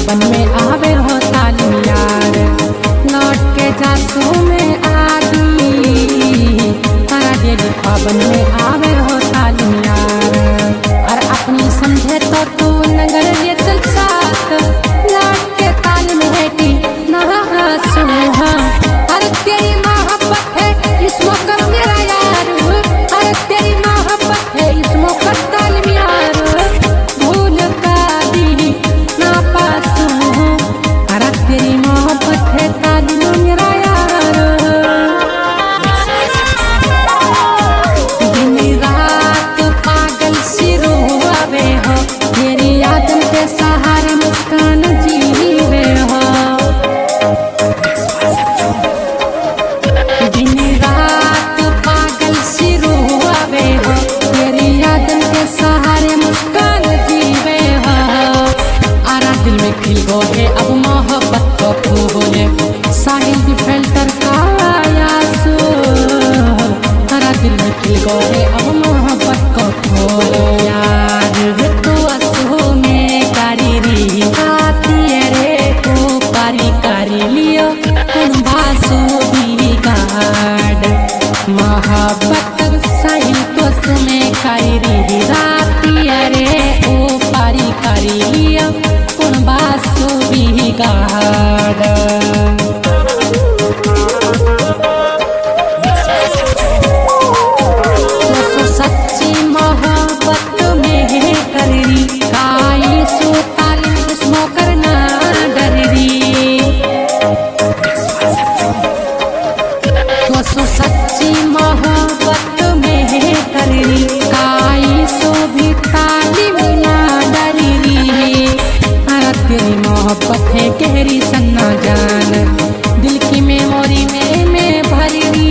लिखावन में आवे हो तालीम यार, लौट के जासू में आदि तारा दे लिखावन में आवे हो तालीम यार। और अपनी समझे तो तू नगर ये चल साथ, लौट के तालीम हेटी ना सुहा। अरे तेरी मोहब्बत है इसमें कर मेरा यार, अरे तेरी मोहब्बत है इसमें कर तालीम यार। भूल का दी ना पासू, अरे तेरी मोहब्बत है तालीम मेरा यार। दिन रात पागल सिरो आवे हो, तेरी यादों के सहारे मुस्कान जीवे हो। दिन रात पागल सिरो आवे हो, तेरी यादों के सहारे मुस्कान जीवे हो। आरा दिल में खिल गो है अब मोहब्बत को फूले, साहिल भी फिल्टर का आयासो। आरा दिल में खिल गो है अब मोहब्बत को फूले यार। तू असो में कारी री आती रे को पारी कारी लियो कौन भासो भी गाड। मोहब्बत साहिल तो सुमे कारी री राती रे ओ पारी कारी लियो कौन भासो भी गाड। सच्ची मोहब्बत में कररी काई सो तालीम इसमें करना डररी। तो सच्ची मोहब्बत में कररी काई सो भी तालीम ना डररी। अरे तेरी मोहब्बत है गहरी सन्ना जान, दिल की मेमोरी में भरी।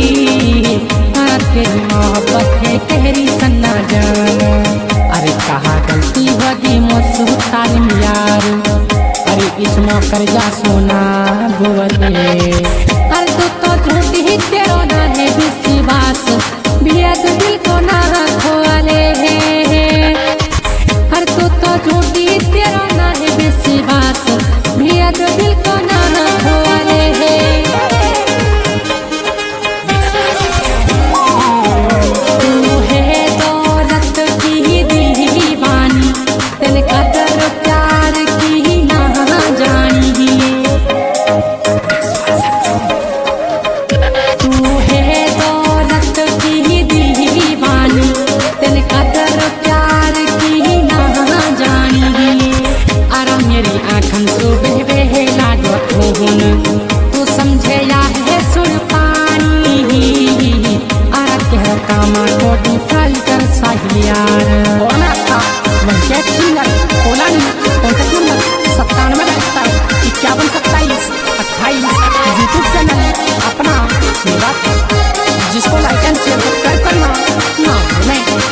तेरी मोहब्बत है गहरी सन्ना जान। अरे कहा गलती होगी मुझसे तालीम यार, अरे इसमें कर जा सोना गोवले। अरे तू तो झूठी ही तेरो ना है विश्वास, बेद दिल को ना खोले है। अरे तू तो झूठी ही तेरो ना है विश्वास, बेद दिल को ना खोले है। तू समझे या है सुन पानी, अरे कह कामा कोटी फिल्टर साहिल यार। बोला था वंचित सिंगर कोलानी, कॉन्टैक्ट नंबर 97 51 यूट्यूब चैनल अपना मेरा, जिसको लाइक एंड शेयर सब्सक्राइब करना ना भूलें।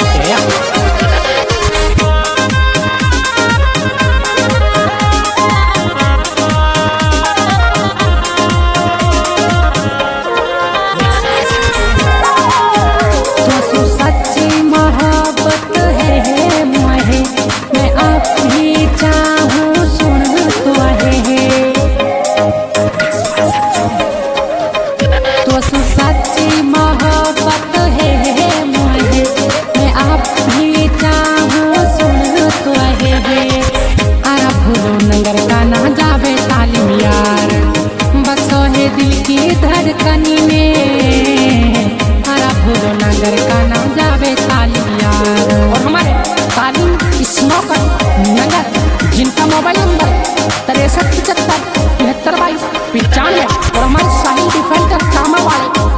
दिल की धड़कनी में, हरा भूलो नगर का नाम जावे तालीम यार। और हमारे तालीम स्नोकर नगर, जिनका मोबाइल नंबर 63 75 73 22 95, और हमारे साहिल डिफेंडर कामा वाले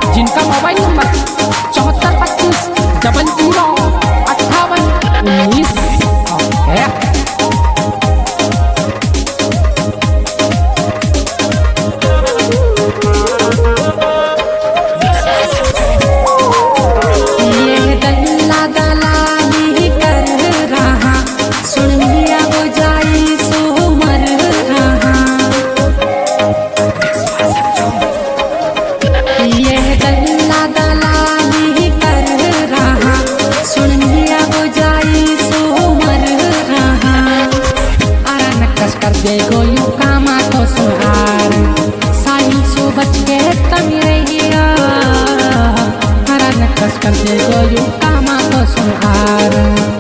कमी रहिया हरा नक्कस करते जो कामा तो सुनार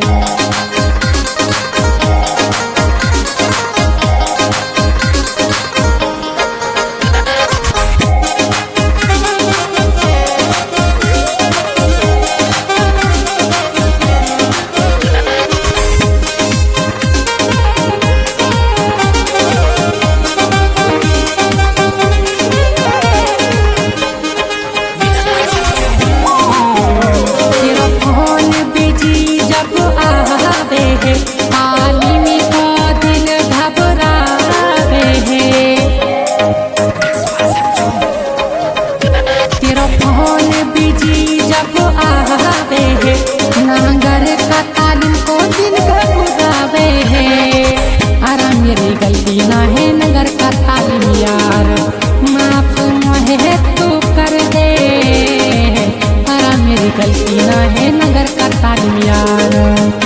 गलती ना है नगर का तालीम यार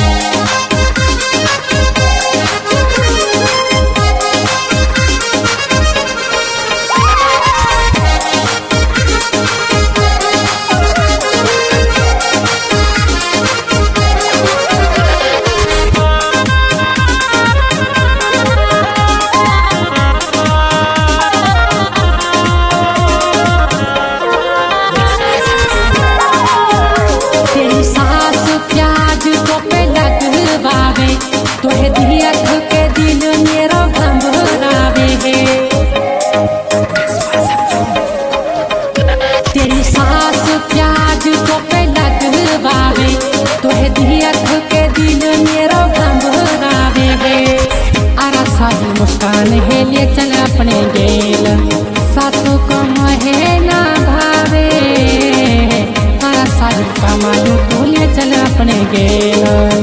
तोहे दिया के दिल मेरा घबरावे है तेरी सास प्याज को पे लगवावे तोहे दिया के दिल मेरा घबरावे है आरा साही मुस्कान है ले चल अपने गेल सासू को महे ना भावे आरा साही कमालू तो ले चल अपने गेल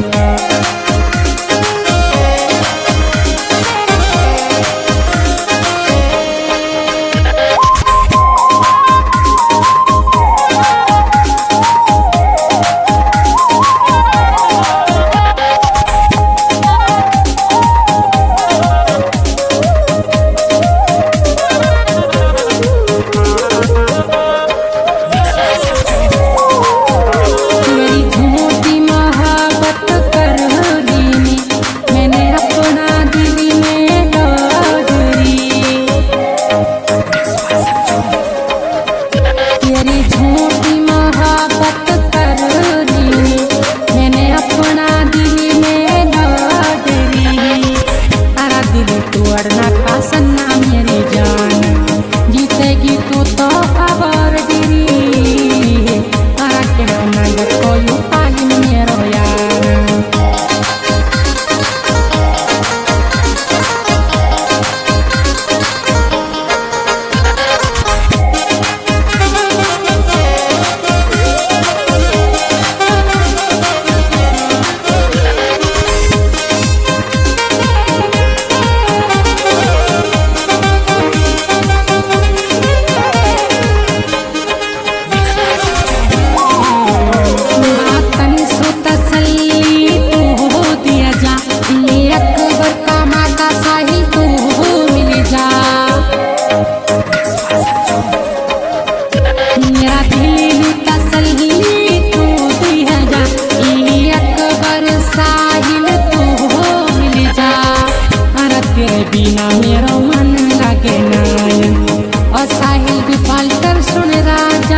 बिना मेरा मन लगे ना और साहिल भी फाल्टर सुन राजा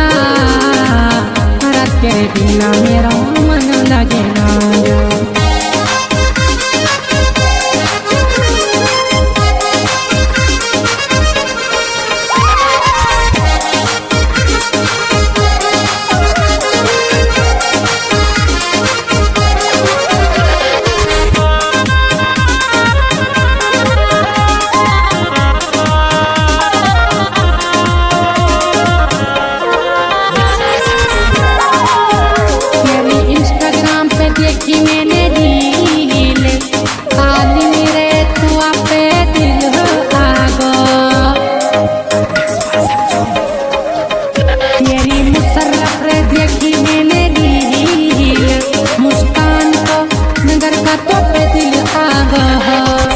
तेरे बिना मेरा मन लगे ना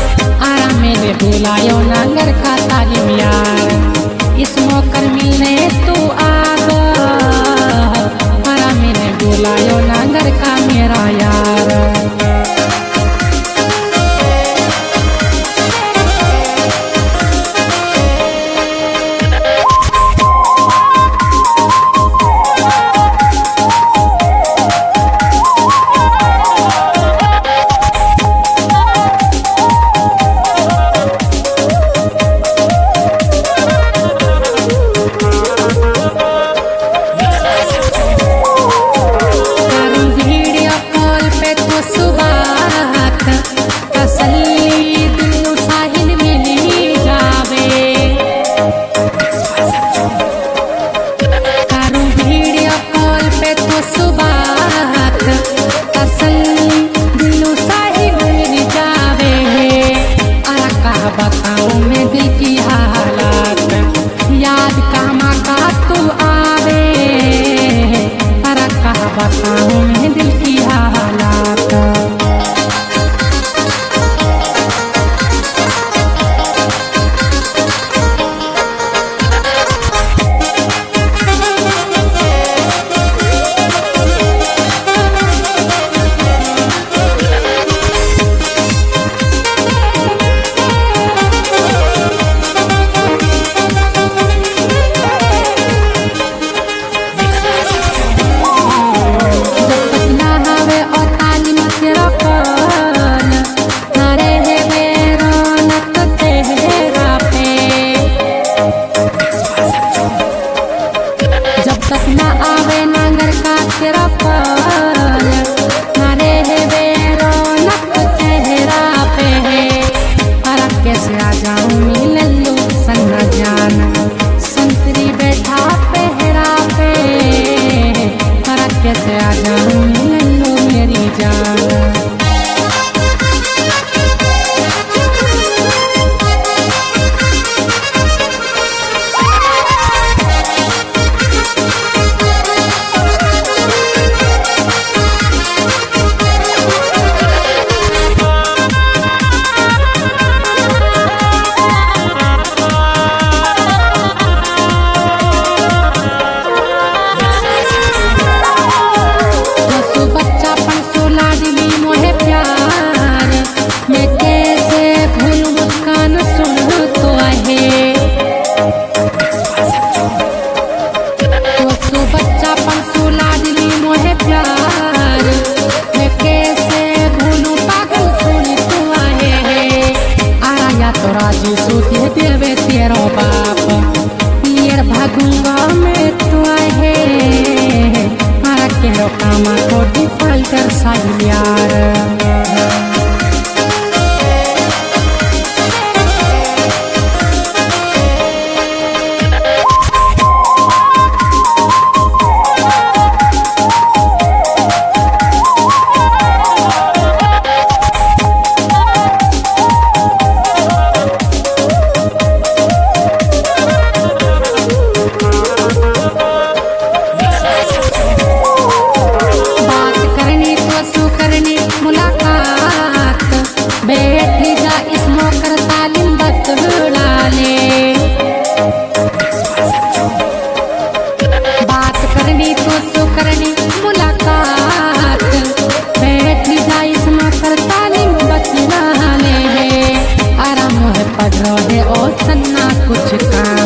बुलायो नांगर का तालीम यार इस मौकर मिलने सुबात तसल्ली दिलो साही मिल जावे अरा का बताऊं मैं दिल की हालात याद कामा का तू आवे अरा का बताऊं मैं दिल की हालात तेरा पाल मारे है बेरौनक चेहरा पे है अरा कैसे आ जाऊं मिल लो सन्ना जान संतरी बैठा पहरा पे अरा कैसे आ जाऊं मिल लो मेरी जान राजी सूते देवे तेरो बाप यार भागूंगा मैं तो है मारा केरो कामा को डिफॉल्टर साइल यार करनी मुलाकात बैठ जा इसमें करताली बतलाने है आराम है पढ़ रहे और सन्ना कुछ का